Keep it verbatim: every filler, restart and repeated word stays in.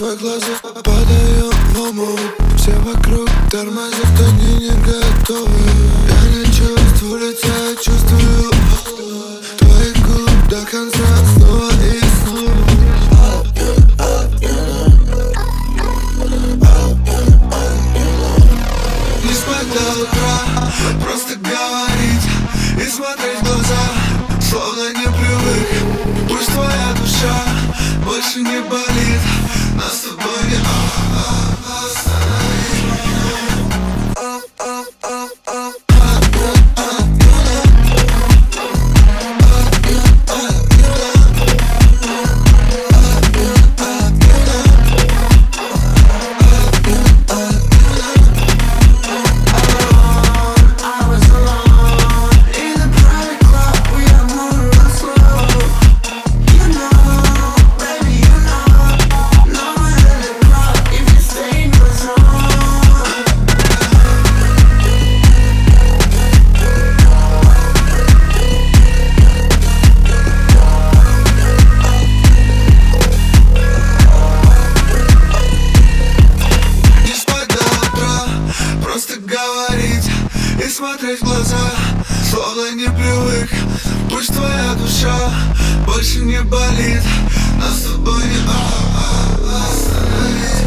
твои глаза падаю в омут. Все вокруг тормозят, они не готовы. Я не чувствую лица, я чувствую твои губ до конца снова и снова. Не спать до утра, просто говорить и смотреть в глаза, словно не привык. Пусть твоя душа больше не болит, нас с тобой не остановить. И смотреть в глаза, словно не привык. Пусть твоя душа больше не болит, нас с тобой не остановить.